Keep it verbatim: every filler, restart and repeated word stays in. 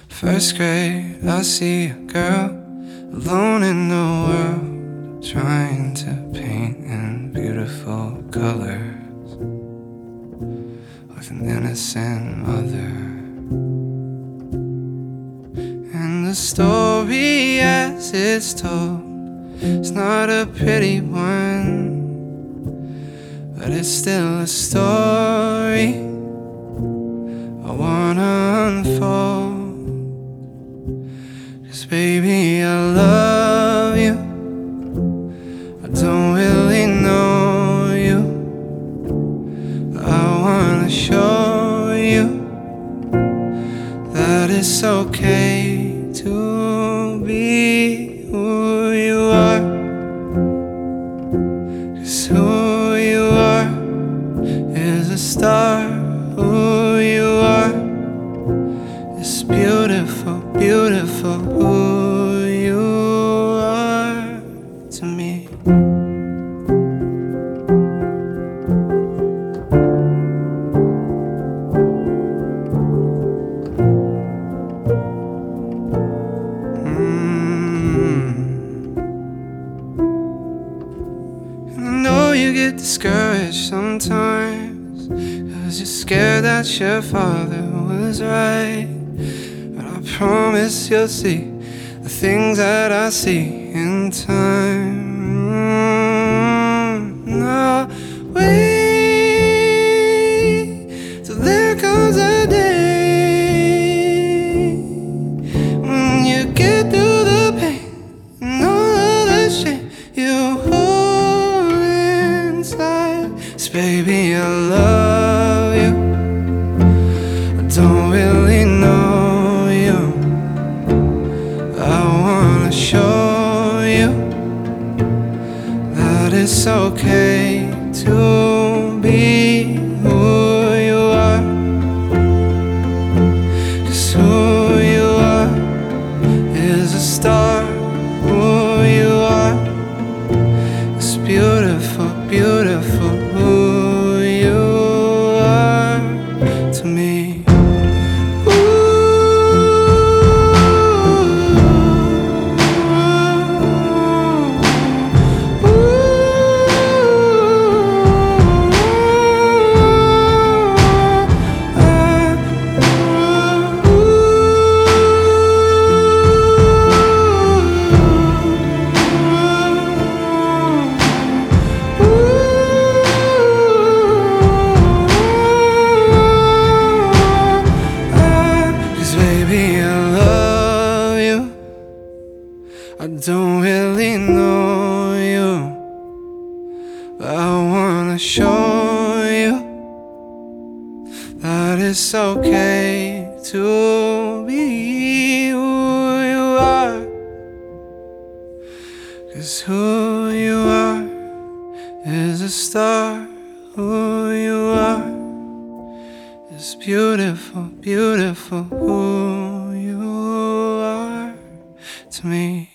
First grade, I see a girl alone in the world, trying to paint in beautiful colors with an innocent mother. And the story as it's told, it's not a pretty one, but it's still a story I wanna unfold. 'Cause baby, I love you, I don't really know you, but I wanna show you that it's okay to be who you are. 'Cause who you are is a star. Who you are is beautiful, beautiful. Who you are to me. Mm. And I know you get discouraged sometimes, 'cause you're scared that your father was right. But I promise you'll see the things that I see in time. Mm, I'll wait till there comes a day when you get through the pain and all of the shame you hold inside. 'Cause baby, I love you, I don't really know you, I wanna show you that it's okay to be who you are. 'Cause who you are is a star. Who you are is beautiful, beautiful. Who you are to me. I don't really know you, but I wanna show you that it's okay to be who you are. 'Cause who you are is a star. Who you are is beautiful, beautiful. Who you are to me.